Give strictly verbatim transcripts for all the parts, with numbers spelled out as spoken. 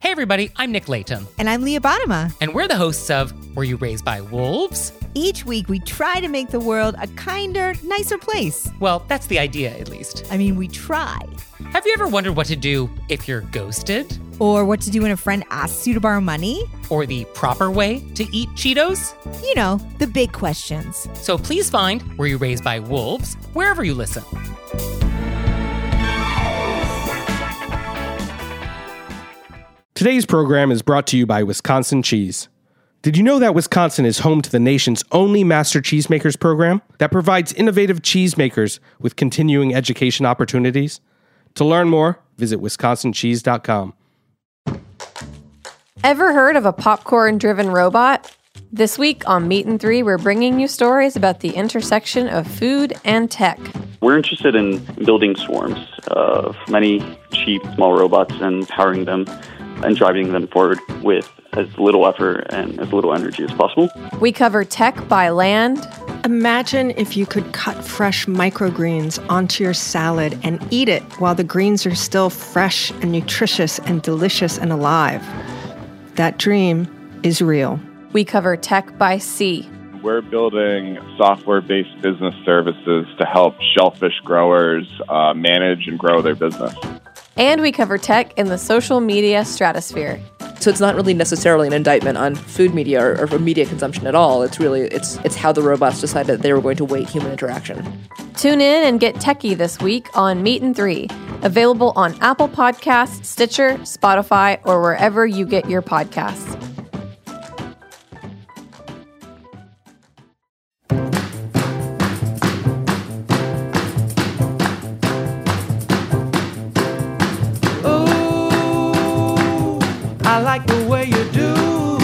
Hey everybody, I'm Nick Layton. And I'm Leah Bottima. And we're the hosts of Were You Raised by Wolves? Each week we try to make the world a kinder, nicer place. Well, that's the idea, at least. I mean, we try. Have you ever wondered what to do if you're ghosted? Or what to do when a friend asks you to borrow money? Or the proper way to eat Cheetos? You know, the big questions. So please find Were You Raised by Wolves wherever you listen. Today's program is brought to you by Wisconsin Cheese. Did you know that Wisconsin is home to the nation's only Master Cheesemakers program that provides innovative cheesemakers with continuing education opportunities? To learn more, visit wisconsin cheese dot com. Ever heard of a popcorn-driven robot? This week on Meat and Three, we're bringing you stories about the intersection of food and tech. We're interested in building swarms of many cheap, small robots and powering them and driving them forward with as little effort and as little energy as possible. We cover tech by land. Imagine if you could cut fresh microgreens onto your salad and eat it while the greens are still fresh and nutritious and delicious and alive. That dream is real. We cover tech by sea. We're building software-based business services to help shellfish growers uh, manage and grow their business. And we cover tech in the social media stratosphere. So it's not really necessarily an indictment on food media or, or media consumption at all. It's really, it's it's how the robots decided that they were going to weight human interaction. Tune in and get techie this week on Meat and Three. Available on Apple Podcasts, Stitcher, Spotify, or wherever you get your podcasts. I like the way you do.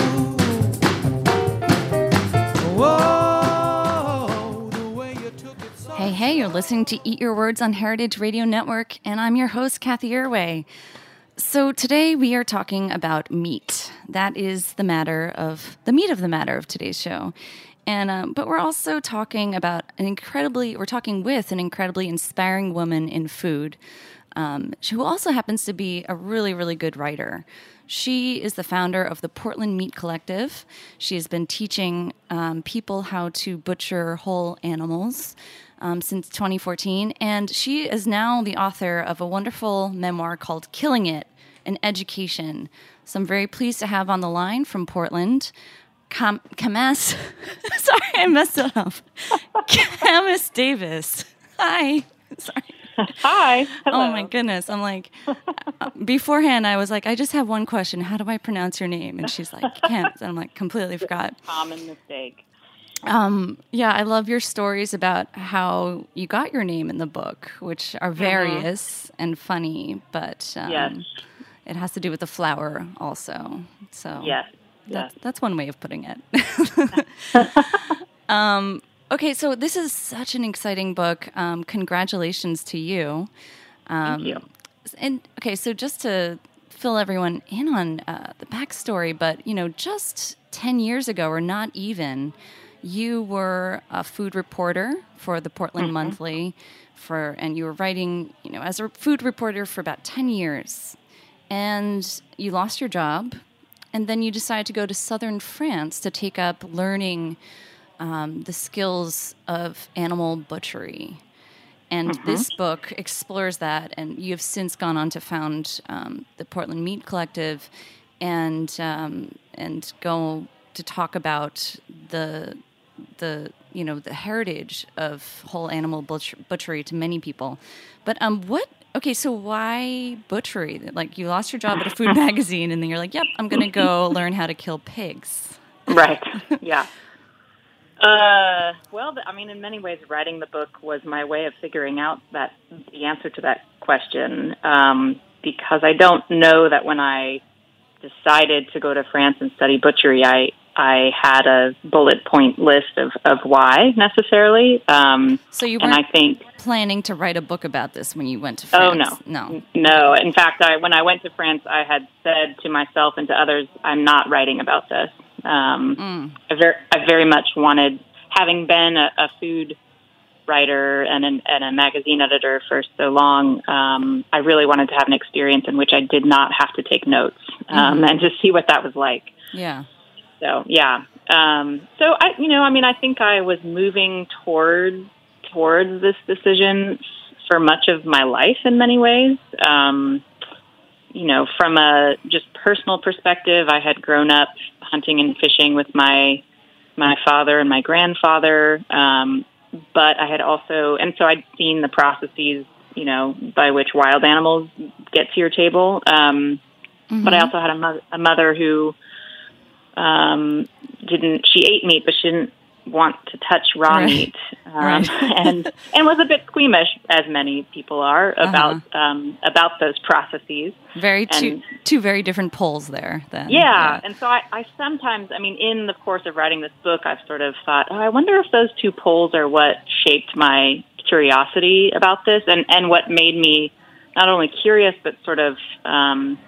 Whoa, the way you took it so. Hey, hey, you're listening to Eat Your Words on Heritage Radio Network, and I'm your host, Kathy Irway. So today we are talking about meat. That is the matter of, the meat of the matter of today's show. And um, but we're also talking about an incredibly, we're talking with an incredibly inspiring woman in food, um, who also happens to be a really, really good writer. She is the founder of the Portland Meat Collective. She has been teaching um, people how to butcher whole animals um, since twenty fourteen. And she is now the author of a wonderful memoir called Killing It, an Education. So I'm very pleased to have on the line from Portland, Cam- Camas, sorry, I messed it up, Camas Davis. Hi, sorry. Hi. Hello. Oh my goodness. I'm like, beforehand I was like, I just have one question. How do I pronounce your name? And she's like, can't. And I'm like, completely forgot. Common mistake. Um, yeah, I love your stories about how you got your name in the book, which are various mm-hmm. and funny, but um, yes. it has to do with the flour also. So yes. That's, yes. that's one way of putting it. um, Okay, so this is such an exciting book. Um, congratulations to you. Um, Thank you. And okay, so just to fill everyone in on uh, the backstory, but you know, just ten years ago, or not even, you were a food reporter for the Portland mm-hmm. Monthly, for and you were writing, you know, as a food reporter for about ten years, and you lost your job, and then you decided to go to southern France to take up learning. Um, the skills of animal butchery. And mm-hmm. this book explores that, and you have since gone on to found um, the Portland Meat Collective and um, and go to talk about the the you know the heritage of whole animal butcher- butchery to many people. But um, what? Okay, so why butchery? Like you lost your job at a food magazine, and then you're like, "Yep, I'm going to go learn how to kill pigs." Right. Yeah. Uh, well, I mean, in many ways, writing the book was my way of figuring out that the answer to that question, um, because I don't know that when I decided to go to France and study butchery, I I had a bullet point list of, of why necessarily. Um, so you weren't and I think, planning to write a book about this when you went to France? Oh, no. No. No. In fact, I, when I went to France, I had said to myself and to others, I'm not writing about this. Um, mm. I, ver- I very much wanted, having been a, a food writer and, an, and a magazine editor for so long, um, I really wanted to have an experience in which I did not have to take notes. um, Mm-hmm. and to see what that was like. Yeah. So, yeah. Um, so, I, you know, I mean, I think I was moving toward towards this decision for much of my life in many ways. Um, you know, from a just personal perspective, I had grown up hunting and fishing with my my father and my grandfather, um, but I had also, and so I'd seen the processes, you know, by which wild animals get to your table. Um, Mm-hmm. But I also had a, mo- a mother who um, didn't, she ate meat, but she didn't want to touch raw Right. meat, um, Right. and and was a bit squeamish, as many people are, about Uh-huh. um, about those processes. Very two And- two very different poles there. Then. Yeah, and so I, I sometimes, I mean, in the course of writing this book, I've sort of thought, oh, I wonder if those two poles are what shaped my curiosity about this, and, and what made me not only curious, but sort of um,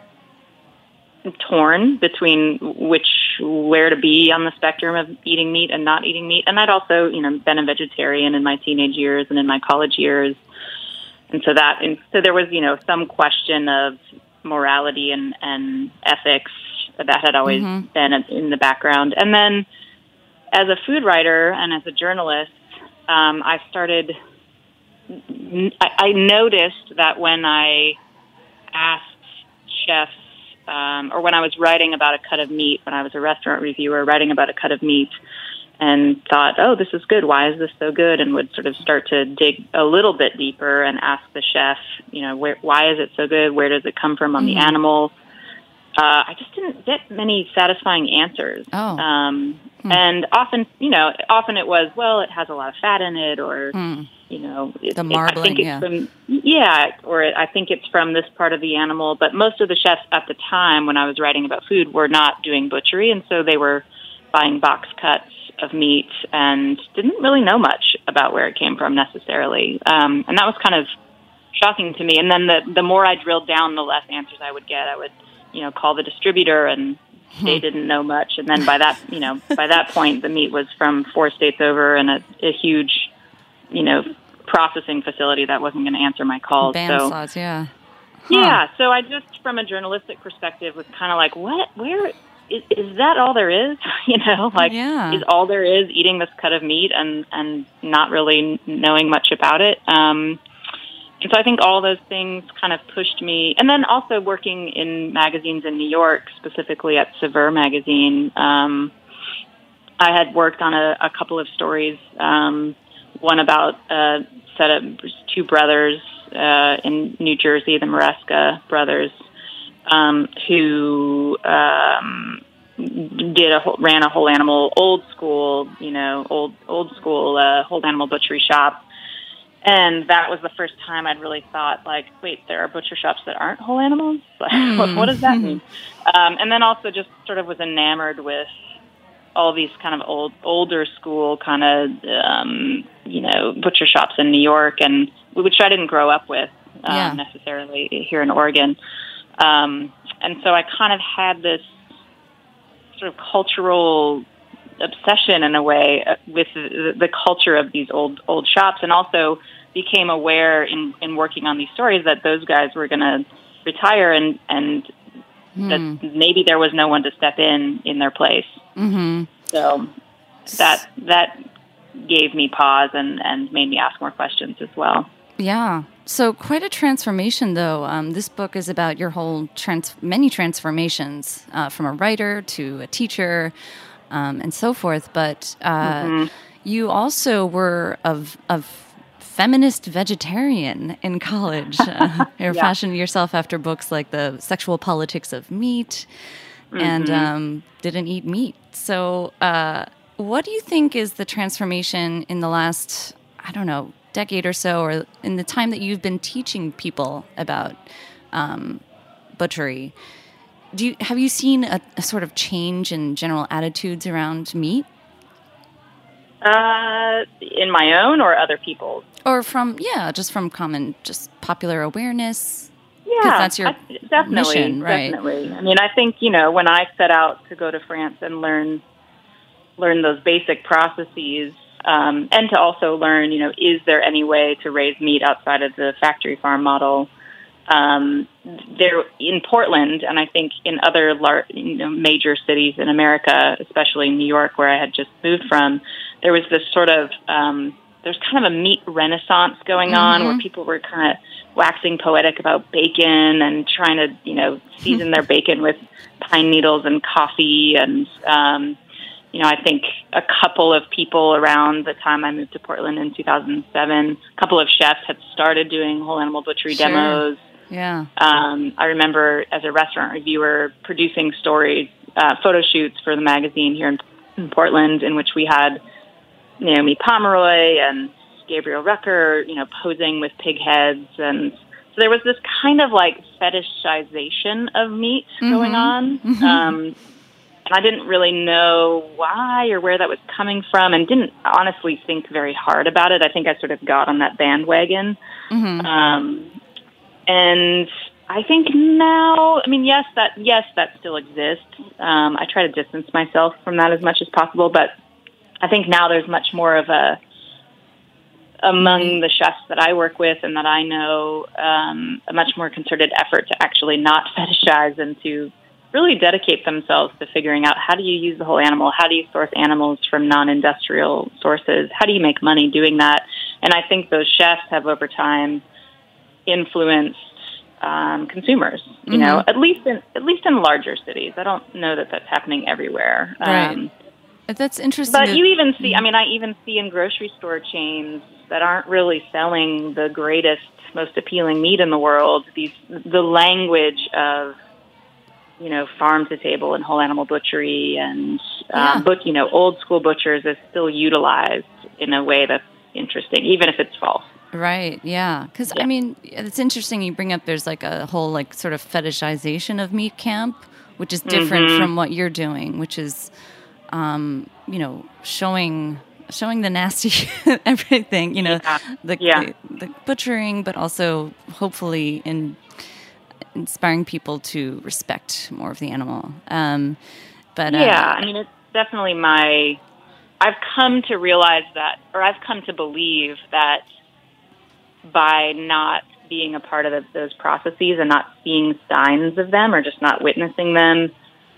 torn between which, where to be on the spectrum of eating meat and not eating meat. And I'd also, you know, been a vegetarian in my teenage years and in my college years. And so that, and so there was, you know, some question of morality and, and ethics that had always Mm-hmm. been in the background. And then as a food writer and as a journalist, um, I started, I, I noticed that when I asked chefs, um, or when I was writing about a cut of meat, when I was a restaurant reviewer writing about a cut of meat, and thought, oh, this is good. Why is this so good? And would sort of start to dig a little bit deeper and ask the chef, you know, where, why is it so good? Where does it come from on Mm-hmm. the animal? Uh, I just didn't get many satisfying answers. Oh. Um, Hmm. And often, you know, often it was, well, it has a lot of fat in it, or, Hmm. you know, it, The it- I marbling, think it's yeah. from, yeah, or it, I think it's from this part of the animal. But most of the chefs at the time when I was writing about food were not doing butchery, and so they were buying box cuts of meat and didn't really know much about where it came from necessarily. Um, and that was kind of shocking to me. And then the, the more I drilled down, the less answers I would get. I would, you know, call the distributor, and they didn't know much. And then by that, you know, by that point, the meat was from four states over and a, a huge, you know, processing facility that wasn't going to answer my calls. Band so, saws, yeah. yeah. So I just, from a journalistic perspective, was kind of like, what, where, is, is that all there is? You know, like, Yeah. is all there is eating this cut of meat and, and not really knowing much about it? Um, and so I think all those things kind of pushed me. And then also working in magazines in New York, specifically at Saveur magazine, um, I had worked on a, a couple of stories, um, one about a set of two brothers uh, in New Jersey, the Maresca brothers, um, who um, did a whole, ran a whole animal, old school, you know, old old school uh, whole animal butchery shop. And that was the first time I'd really thought, like, wait, there are butcher shops that aren't whole animals? Like, what, what does that mean? Um, and then also just sort of was enamored with all these kind of old, older school kind of, um, you know, butcher shops in New York, and which I didn't grow up with um, Yeah. necessarily here in Oregon. Um, and so I kind of had this sort of cultural obsession in a way uh, with the, the culture of these old old shops, and also became aware in, in working on these stories that those guys were going to retire, and and Hmm. that maybe there was no one to step in in their place. Mm-hmm. So that that gave me pause and, and made me ask more questions as well. Yeah. So quite a transformation, though. Um, this book is about your whole trans- many transformations uh, from a writer to a teacher, um, and so forth. But uh, Mm-hmm. you also were of of feminist vegetarian in college. Uh, you're Yeah. fashioning yourself after books like The Sexual Politics of Meat and Mhm. um, Didn't Eat Meat. So uh, what do you think is the transformation in the last, I don't know, decade or so, or in the time that you've been teaching people about um, butchery? Do you, have you seen a, a sort of change in general attitudes around meat? Uh, in my own or other people's? Or from, yeah, just from common, just popular awareness? Yeah, that's your I, definitely, mission, right? Definitely. I mean, I think, you know, when I set out to go to France and learn learn those basic processes, um, and to also learn, you know, is there any way to raise meat outside of the factory farm model? um, there in Portland, and I think in other lar- you know, major cities in America, especially New York, where I had just moved from, there was this sort of um, there's kind of a meat renaissance going on, Mm-hmm. where people were kind of waxing poetic about bacon and trying to, you know, season their bacon with pine needles and coffee. And, um, you know, I think a couple of people around the time I moved to Portland in two thousand seven, a couple of chefs had started doing whole animal butchery Sure. demos. Yeah. Um, I remember as a restaurant reviewer producing stories, uh, photo shoots for the magazine here in, in Portland, in which we had Naomi Pomeroy and Gabriel Rucker, you know, posing with pig heads. And so there was this kind of like fetishization of meat Mm-hmm. going on. Mhm. Um, and I didn't really know why or where that was coming from, and didn't honestly think very hard about it. I think I sort of got on that bandwagon. Mm-hmm. Um, and I think now, I mean, yes, that, yes, that still exists. Um, I try to distance myself from that as much as possible, but I think now there's much more of a, among the chefs that I work with and that I know, um, a much more concerted effort to actually not fetishize and to really dedicate themselves to figuring out how do you use the whole animal, how do you source animals from non-industrial sources, how do you make money doing that. And I think those chefs have over time influenced um, consumers, you Mm-hmm. know, at least in at least in larger cities. I don't know that that's happening everywhere. Right. Um, That's interesting. but to- you even see, I mean, I even see in grocery store chains that aren't really selling the greatest, most appealing meat in the world, these the language of, you know, farm to table and whole animal butchery and, Yeah. um, but, you know, old school butchers is still utilized in a way that's interesting, even if it's false. Right. Yeah. Because I mean, it's interesting you bring up. There's like a whole like sort of fetishization of meat camp, which is different Mhm. from what you're doing, which is, um, you know, showing showing the nasty everything. You know, Yeah. the, Yeah. the the butchering, but also hopefully in inspiring people to respect more of the animal. Um, but uh, Yeah, I mean, it's definitely my. I've come to realize that, or I've come to believe that by not being a part of the, those processes and not seeing signs of them or just not witnessing them,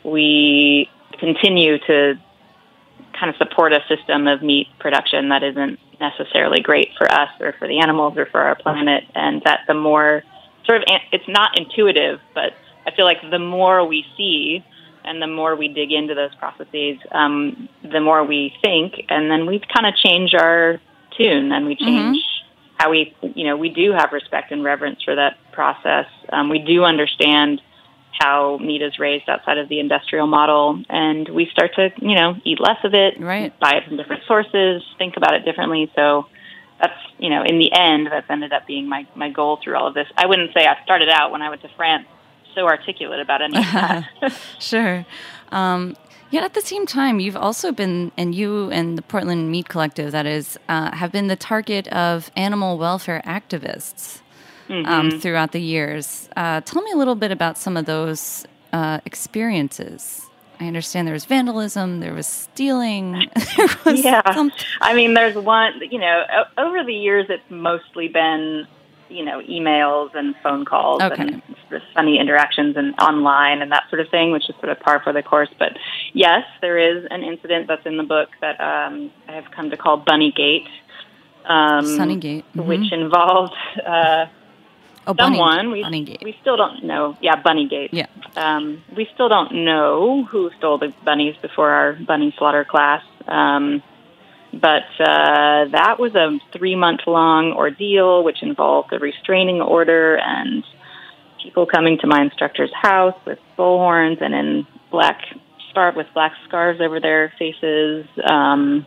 we continue to kind of support a system of meat production that isn't necessarily great for us or for the animals or for our planet. And that the more sort of, it's not intuitive, but I feel like the more we see and the more we dig into those processes, um, the more we think, and then we kind of change our tune and we change mm-hmm. how we, you know, we do have respect and reverence for that process. Um, we do understand how meat is raised outside of the industrial model, and we start to, you know, eat less of it, right. buy it from different sources, think about it differently. So that's, you know, in the end, that's ended up being my, my goal through all of this. I wouldn't say I started out when I went to France so articulate about any of that. Sure. Um, yet at the same time, you've also been, and you and the Portland Meat Collective, that is, uh, have been the target of animal welfare activists mm-hmm. um, throughout the years. Uh, tell me a little bit about some of those uh, experiences. I understand there was vandalism, there was stealing. there was yeah. some... I mean, there's one, you know, over the years, it's mostly been, you know, emails and phone calls okay. and sort of funny interactions and online and that sort of thing, which is sort of par for the course. But yes, there is an incident that's in the book that um, I have come to call Bunnygate. Um, Sunnygate. Mm-hmm. Which involved uh, oh, someone. Bunny, we, Bunnygate. we still don't know. Yeah, Bunnygate. Yeah. Um, we still don't know who stole the bunnies before our bunny slaughter class. Um But uh, that was a three-month-long ordeal, which involved a restraining order and people coming to my instructor's house with bullhorns and in black scarf with black scarves over their faces. Um,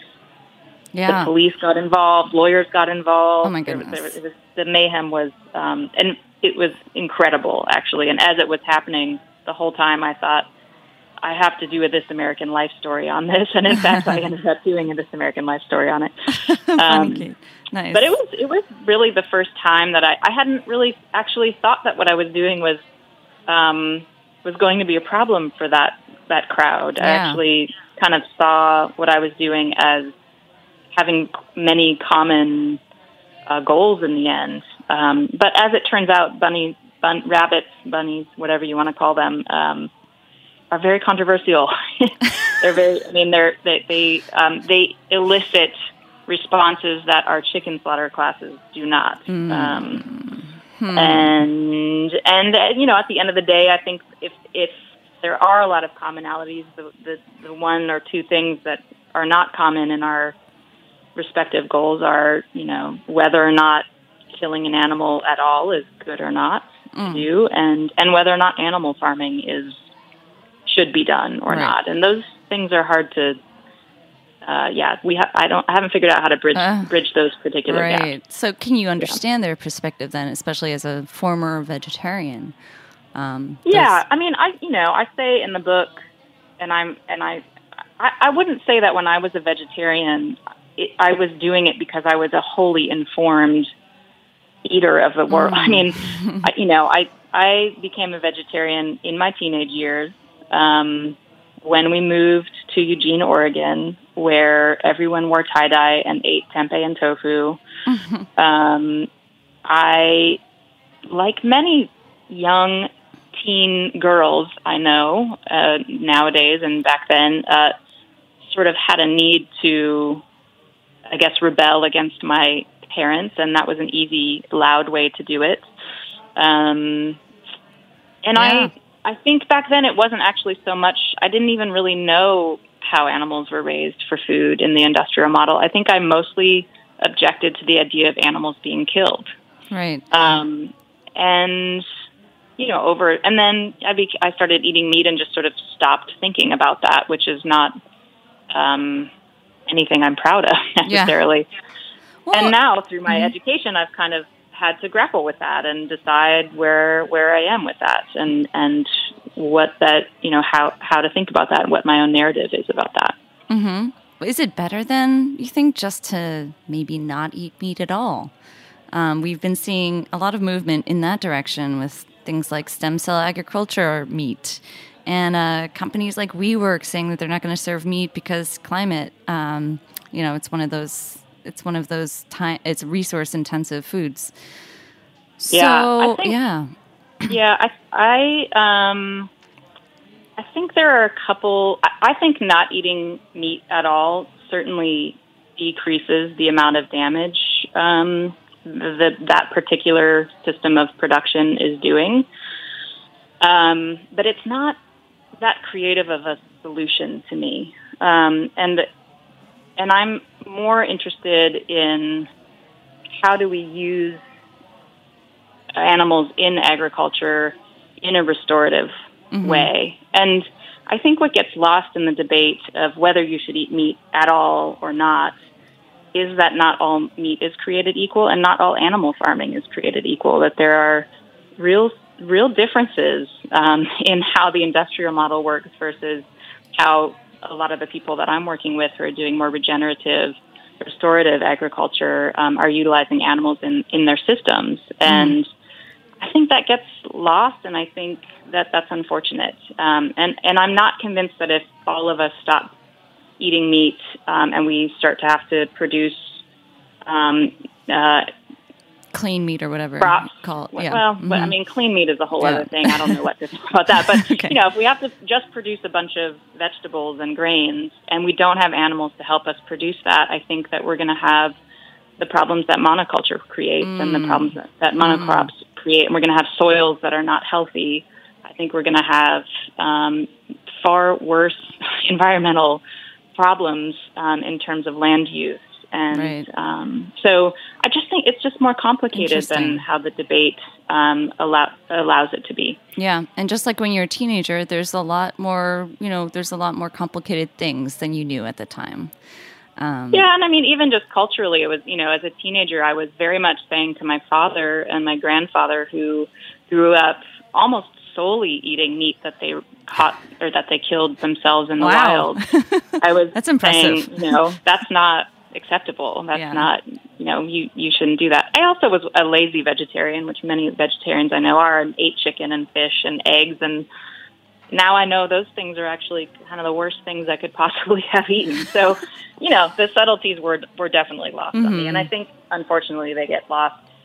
yeah, the police got involved, lawyers got involved. Oh my goodness! There was, there was, it was, the mayhem was, um, and it was incredible, actually. And as it was happening, the whole time I thought, I have to do a This American Life story on this, and in fact, I ended up doing a This American Life story on it. Um, nice. But it was it was really the first time that I, I hadn't really actually thought that what I was doing was um, was going to be a problem for that that crowd. Yeah. I actually kind of saw what I was doing as having many common uh, goals in the end. Um, but as it turns out, bunnies, bun- rabbits, bunnies, whatever you want to call them, um, are very controversial. They're very, I mean, they're, they, they, um, they elicit responses that our chicken slaughter classes do not. Mm. Um, hmm. And, and, uh, you know, at the end of the day, I think if, if there are a lot of commonalities, the, the, the one or two things that are not common in our respective goals are, you know, whether or not killing an animal at all is good or not mm. to do, and, and whether or not animal farming is should be done or right. not. And those things are hard to, uh, yeah, we ha- I don't, I haven't figured out how to bridge uh, bridge those particular right. gaps. So can you understand yeah. their perspective then, especially as a former vegetarian? Um, yeah, I mean, I, you know, I say in the book, and I'm, and I, I, I wouldn't say that when I was a vegetarian, it, I was doing it because I was a wholly informed eater of the world. Mm. I mean, I, you know, I, I became a vegetarian in my teenage years. Um, when we moved to Eugene, Oregon, where everyone wore tie-dye and ate tempeh and tofu, mm-hmm. um, I, like many young teen girls I know uh, nowadays and back then, uh, sort of had a need to, I guess, rebel against my parents, and that was an easy, loud way to do it. Um, and yeah. I... I think back then it wasn't actually so much, I didn't even really know how animals were raised for food in the industrial model. I think I mostly objected to the idea of animals being killed. Right. Um, and, you know, over, and then I, be, I started eating meat and just sort of stopped thinking about that, which is not um, anything I'm proud of necessarily. Yeah. Well, and now through my mm-hmm. education, I've kind of had to grapple with that and decide where where I am with that and and what that, you know, how how to think about that and what my own narrative is about that. Mm-hmm. Is it better then, you think, just to maybe not eat meat at all? Um, we've been seeing a lot of movement in that direction with things like stem cell agriculture meat and uh, companies like WeWork saying that they're not going to serve meat because climate, um, you know, it's one of those It's one of those time. It's resource-intensive foods. So, yeah, I think, yeah, yeah. I, I, um, I think there are a couple. I, I think not eating meat at all certainly decreases the amount of damage um, that that particular system of production is doing. Um, but it's not that creative of a solution to me, um, and. And I'm more interested in how do we use animals in agriculture in a restorative mm-hmm. way. And I think what gets lost in the debate of whether you should eat meat at all or not is that not all meat is created equal and not all animal farming is created equal, that there are real real differences um, in how the industrial model works versus how a lot of the people that I'm working with who are doing more regenerative, restorative agriculture um, are utilizing animals in, in their systems. And mm. I think that gets lost, and I think that that's unfortunate. Um, and, and I'm not convinced that if all of us stop eating meat um, and we start to have to produce um, uh, clean meat or whatever crops. You call it. Yeah. Well, mm-hmm. but I mean, clean meat is a whole yeah. other thing. I don't know what to think about that. But, okay. you know, if we have to just produce a bunch of vegetables and grains and we don't have animals to help us produce that, I think that we're going to have the problems that monoculture creates mm. and the problems that, that monocrops mm. create. And we're going to have soils that are not healthy. I think we're going to have um, far worse environmental problems um, in terms of land use. And right. um, so I just think it's just more complicated than how the debate um, allow, allows it to be. Yeah, and just like when you're a teenager, there's a lot more, you know, there's a lot more complicated things than you knew at the time. Um, yeah, and I mean, even just culturally, it was, you know, as a teenager, I was very much saying to my father and my grandfather, who grew up almost solely eating meat that they caught or that they killed themselves in the wow. wild. I was that's impressive. saying, you know, that's not acceptable. That's yeah. not, you know, you, you shouldn't do that. I also was a lazy vegetarian, which many vegetarians I know are, and ate chicken and fish and eggs. And now I know those things are actually kind of the worst things I could possibly have eaten. So, you know, the subtleties were were definitely lost mm-hmm. on me. And I think, unfortunately, they get lost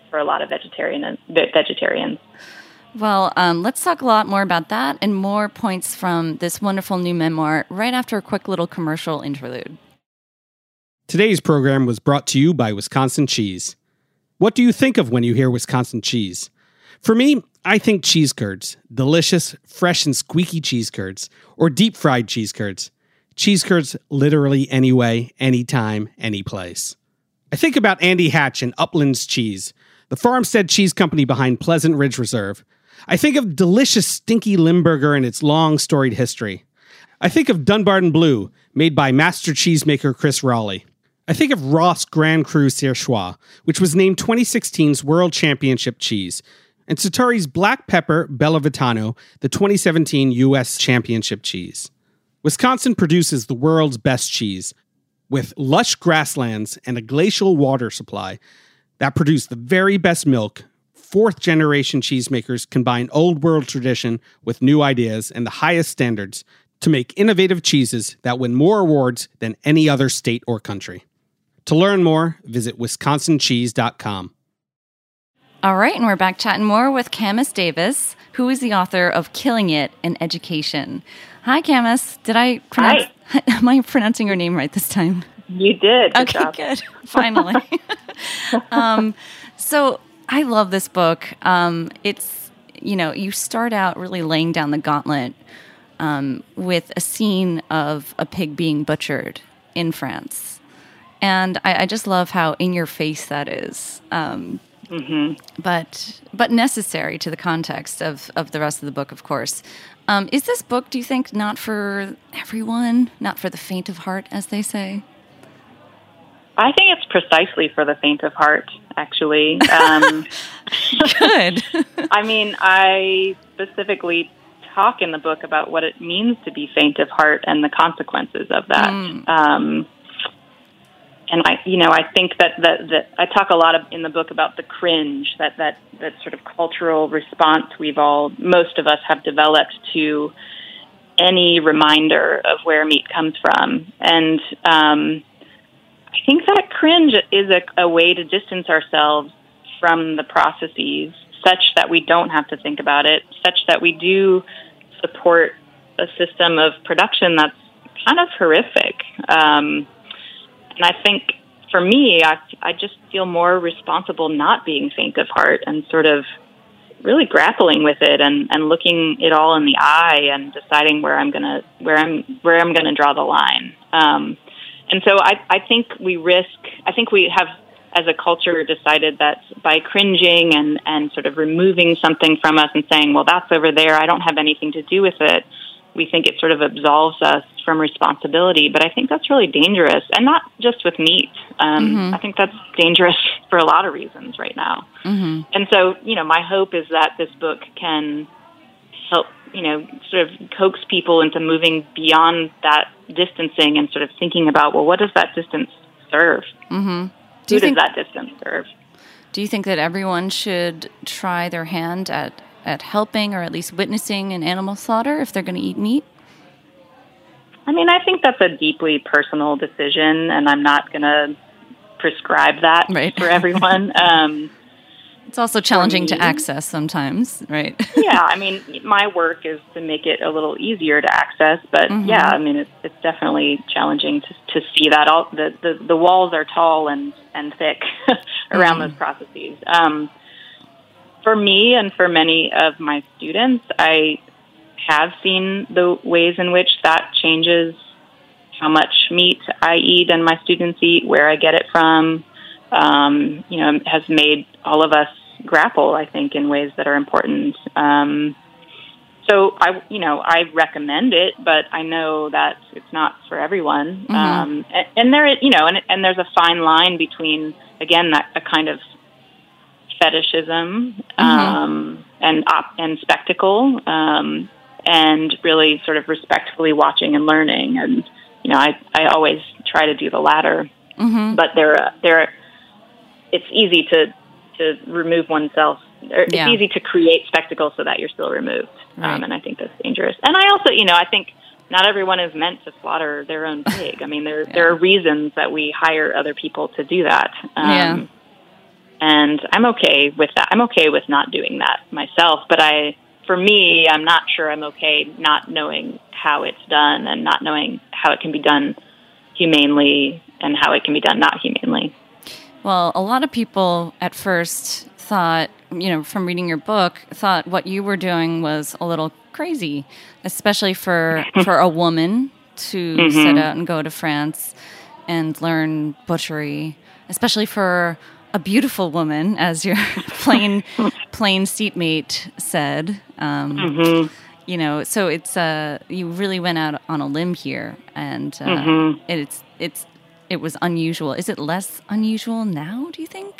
for a lot of vegetarian vegetarians. Well, um, let's talk a lot more about that and more points from this wonderful new memoir right after a quick little commercial interlude. Today's program was brought to you by Wisconsin Cheese. What do you think of when you hear Wisconsin cheese? For me, I think cheese curds. Delicious, fresh, and squeaky cheese curds. Or deep-fried cheese curds. Cheese curds literally anyway, anytime, any place. I think about Andy Hatch and Uplands Cheese, the farmstead cheese company behind Pleasant Ridge Reserve. I think of delicious stinky Limburger and its long storied history. I think of Dunbarton Blue, made by master cheesemaker Chris Raleigh. I think of Ross Grand Cru Surchoix, which was named twenty sixteen's World Championship cheese, and Sartori's Black Pepper Bella Vitano, the twenty seventeen U S Championship cheese. Wisconsin produces the world's best cheese, with lush grasslands and a glacial water supply that produce the very best milk. Fourth-generation cheesemakers combine old-world tradition with new ideas and the highest standards to make innovative cheeses that win more awards than any other state or country. To learn more, visit wisconsin cheese dot com. All right, and we're back chatting more with Camus Davis, who is the author of Killing It in Education. Hi, Camus. Did I pronounce? Hi. Am I pronouncing your name right this time? You did. Good okay, job. Good. Finally. um, so I love this book. Um, it's, you know, you start out really laying down the gauntlet um, with a scene of a pig being butchered in France. And I, I just love how in your face that is. Um, mm-hmm. But but necessary to the context of, of the rest of the book, of course. Um, is this book, do you think, not for everyone? Not for the faint of heart, as they say? I think it's precisely for the faint of heart, actually. Um, Good. I mean, I specifically talk in the book about what it means to be faint of heart and the consequences of that. Mm. Um, and I, you know, I think that, that that I talk a lot of, in the book about the cringe, that, that that sort of cultural response we've all, most of us have developed to any reminder of where meat comes from. And um, I think that cringe is a, a way to distance ourselves from the processes such that we don't have to think about it, such that we do support a system of production that's kind of horrific. Um, and I think for me, I, I just feel more responsible not being faint of heart and sort of really grappling with it and, and looking it all in the eye and deciding where I'm gonna where I'm where I'm gonna draw the line. Um, and so I, I think we risk. I think we have, as a culture, decided that by cringing and, and sort of removing something from us and saying, well, that's over there, I don't have anything to do with it, we think it sort of absolves us from responsibility. But I think that's really dangerous, and not just with meat. Um, mm-hmm. I think that's dangerous for a lot of reasons right now. Mm-hmm. And so, you know, my hope is that this book can help, you know, sort of coax people into moving beyond that distancing and sort of thinking about, well, what does that distance serve? Mm-hmm. Do Who does that distance serve? Do you think that everyone should try their hand at, at helping or at least witnessing an animal slaughter if they're going to eat meat? I mean, I think that's a deeply personal decision, and I'm not going to prescribe that right. for everyone. Um, it's also challenging to access sometimes, right? Yeah, I mean, my work is to make it a little easier to access, but mm-hmm. yeah, I mean, it's, it's definitely challenging to, to see that. All the, the, the walls are tall and, and thick around mm-hmm. those processes. Um, for me and for many of my students, I have seen the ways in which that changes how much meat I eat and my students eat, where I get it from. Um, you know, has made all of us grapple, I think, in ways that are important. Um, so I, you know, I recommend it, but I know that it's not for everyone. Mm-hmm. Um, and, and there, you know, and, and there's a fine line between, again, that a kind of fetishism um, mm-hmm. and op- and spectacle, um, and really sort of respectfully watching and learning. And you know, I, I always try to do the latter. Mm-hmm. But there, there, it's easy to to remove oneself. It's yeah. easy to create spectacle so that you're still removed, right. um, and I think that's dangerous. And I also, you know, I think not everyone is meant to slaughter their own pig. I mean, there yeah. there are reasons that we hire other people to do that. Um, yeah. And I'm okay with that. I'm okay with not doing that myself. But I, for me, I'm not sure I'm okay not knowing how it's done and not knowing how it can be done humanely and how it can be done not humanely. Well, a lot of people at first thought, you know, from reading your book, thought what you were doing was a little crazy, especially for for a woman to mm-hmm. set out and go to France and learn butchery, especially for a beautiful woman, as your plain plain seatmate said. Um, mm-hmm. You know, so it's uh, you really went out on a limb here, and uh, mm-hmm. it's it's it was unusual. Is it less unusual now, do you think?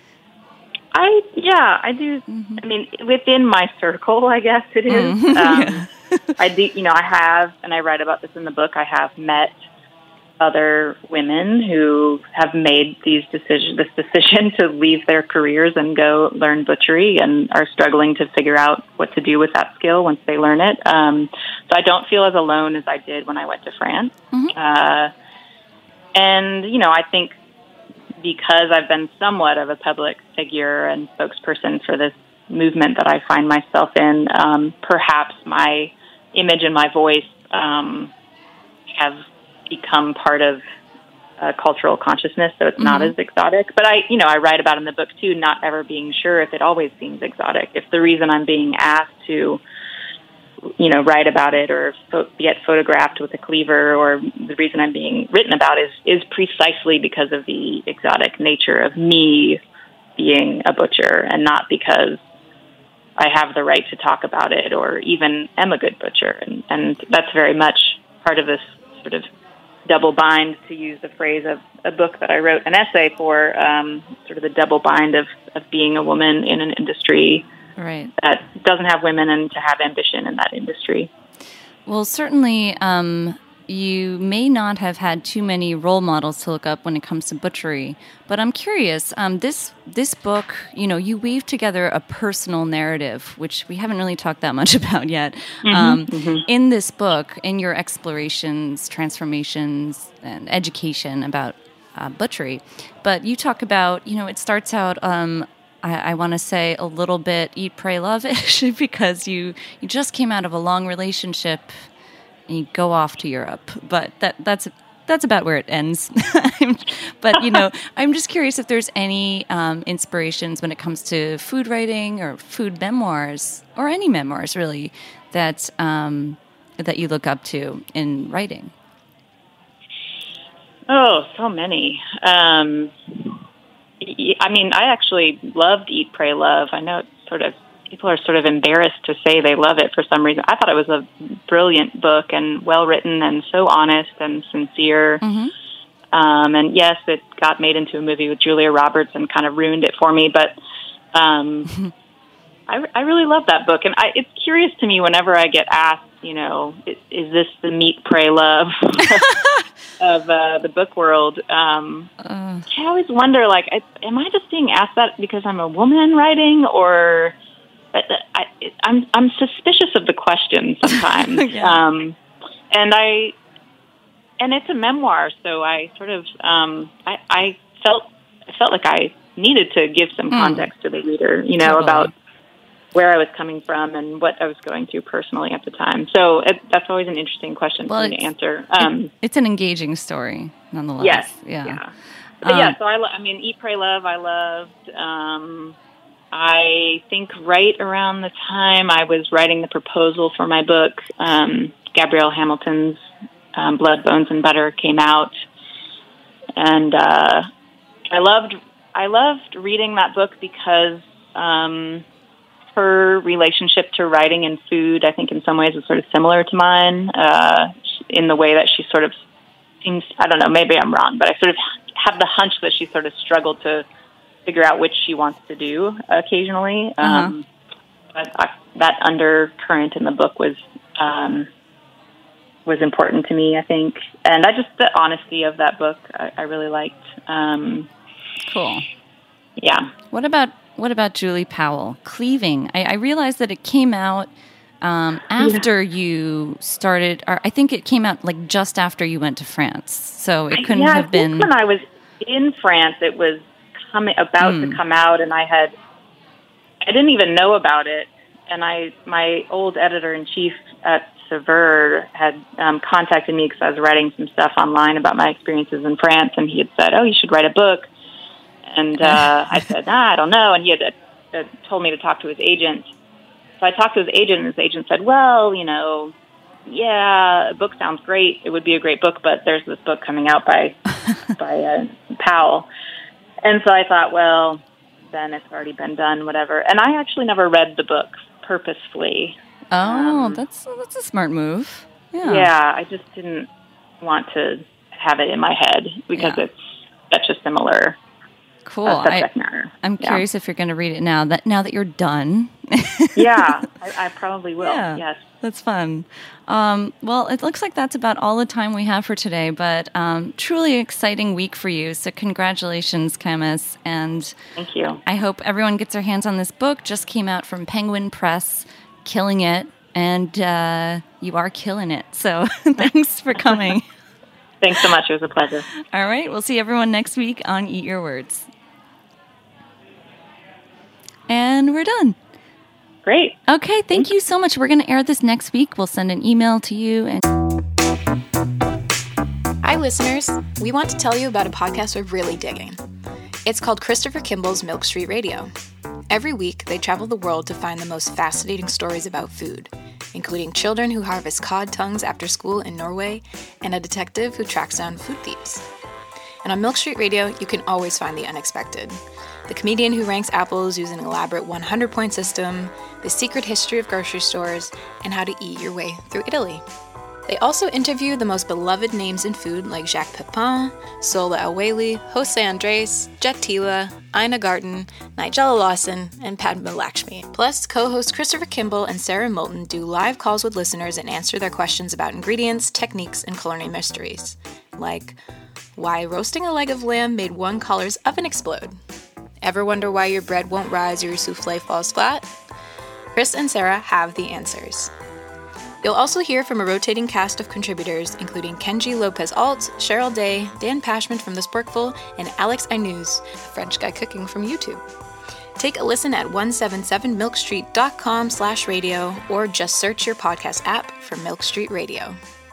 I yeah, I do. Mm-hmm. I mean, within my circle, I guess it is. Mm-hmm. Um, yeah. I do. You know, I have, and I write about this in the book. I have met other women who have made these decisions, this decision to leave their careers and go learn butchery, and are struggling to figure out what to do with that skill once they learn it. Um, so I don't feel as alone as I did when I went to France. Mm-hmm. Uh, and you know, I think, because I've been somewhat of a public figure and spokesperson for this movement that I find myself in, um, perhaps my image and my voice um, have become part of uh, cultural consciousness, so it's mm-hmm. not as exotic. But I, you know, I write about in the book too, not ever being sure if it always seems exotic. If the reason I'm being asked to, you know, write about it or fo- get photographed with a cleaver, or the reason I'm being written about is, is precisely because of the exotic nature of me being a butcher, and not because I have the right to talk about it or even am a good butcher. And, and that's very much part of this sort of double bind, to use the phrase of a book that I wrote an essay for, um, sort of the double bind of, of being a woman in an industry right. that doesn't have women, and to have ambition in that industry. Well, certainly um, you may not have had too many role models to look up when it comes to butchery, but I'm curious, um, this this book, you know, you weave together a personal narrative, which we haven't really talked that much about yet. Mm-hmm, um, mm-hmm. In this book, in your explorations, transformations, and education about uh, butchery, but you talk about, you know, it starts out... Um, I, I want to say a little bit eat, pray, love-ish, because you, you just came out of a long relationship and you go off to Europe. But that that's that's about where it ends. But, you know, I'm just curious if there's any um, inspirations when it comes to food writing or food memoirs, or any memoirs, really, that, um, that you look up to in writing. Oh, so many. Um I mean, I actually loved Eat, Pray, Love. I know it's sort of, people are sort of embarrassed to say they love it for some reason. I thought it was a brilliant book and well-written and so honest and sincere. Mm-hmm. Um, and yes, it got made into a movie with Julia Roberts and kind of ruined it for me. But um, I, I really love that book. And I, it's curious to me whenever I get asked, you know, is, is this the Meat, Pray, Love of uh, the book world? Um, uh. I always wonder, like, I, am I just being asked that because I'm a woman writing, or I, I, I'm I'm suspicious of the question sometimes. yeah. um, and I and it's a memoir, so I sort of um, I, I felt I felt like I needed to give some mm. context to the reader, you know, totally. about where I was coming from and what I was going through personally at the time. So it, that's always an interesting question well, for me to answer. Um, it, it's an engaging story, nonetheless. Yes. Yeah. yeah. But um, yeah, so I, I mean, Eat, Pray, Love, I loved. Um, I think right around the time I was writing the proposal for my book, um, Gabrielle Hamilton's um, Blood, Bones, and Butter came out. And uh, I loved I loved reading that book because... Um, her relationship to writing and food, I think in some ways is sort of similar to mine, uh, in the way that she sort of seems, I don't know, maybe I'm wrong, but I sort of have the hunch that she sort of struggled to figure out which she wants to do occasionally. Uh-huh. Um, but I, that undercurrent in the book was, um, was important to me, I think. And I just, the honesty of that book, I, I really liked. Um, cool. Yeah. What about What about Julie Powell? Cleaving. I, I realized that it came out um, after yeah. you started, or I think it came out like just after you went to France. So it couldn't yeah, have I been. Think when I was in France, it was coming about Mm. to come out, and I had I didn't even know about it. And I, my old editor-in-chief at Saveur had um, contacted me because I was writing some stuff online about my experiences in France, and he had said, "Oh, you should write a book." And uh, I said, "Nah, I don't know." And he had uh, told me to talk to his agent. So I talked to his agent, and his agent said, "Well, you know, yeah, a book sounds great. It would be a great book, but there's this book coming out by by uh, Powell." And so I thought, well, then it's already been done, whatever. And I actually never read the book purposefully. Oh, Um, that's that's a smart move. Yeah. Yeah, I just didn't want to have it in my head because Yeah. it's such a similar Cool. uh, subject I, matter. I'm Yeah. curious if you're going to read it now that now that you're done. Yeah, I, I probably will. Yeah. Yes. That's fun. Um, well, it looks like that's about all the time we have for today, but um, truly exciting week for you. So congratulations, Camis. And Thank you. I hope everyone gets their hands on this book. Just came out from Penguin Press, killing it. And uh, you are killing it. So thanks for coming. Thanks so much. It was a pleasure. All right. We'll see everyone next week on Eat Your Words. And we're done. Great. Okay, thank you so much. We're going to air this next week. We'll send an email to you. And Hi, listeners. We want to tell you about a podcast we're really digging. It's called Christopher Kimball's Milk Street Radio. Every week, they travel the world to find the most fascinating stories about food, including children who harvest cod tongues after school in Norway and a detective who tracks down food thieves. And on Milk Street Radio, you can always find the unexpected. The comedian who ranks apples using an elaborate one hundred point system, the secret history of grocery stores, and how to eat your way through Italy. They also interview the most beloved names in food like Jacques Pepin, Sola El-Waylly, Jose Andres, Jet Tila, Ina Garten, Nigella Lawson, and Padma Lakshmi. Plus, co-hosts Christopher Kimball and Sarah Moulton do live calls with listeners and answer their questions about ingredients, techniques, and culinary mysteries. Like, why roasting a leg of lamb made one collar's oven explode? Ever wonder why your bread won't rise or your souffle falls flat? Chris and Sarah have the answers. You'll also hear from a rotating cast of contributors, including Kenji Lopez-Alt, Cheryl Day, Dan Pashman from The Sporkful, and Alex Ainuz, a French guy cooking from YouTube. Take a listen at one seventy-seven milk street dot com slash radio or just search your podcast app for Milk Street Radio.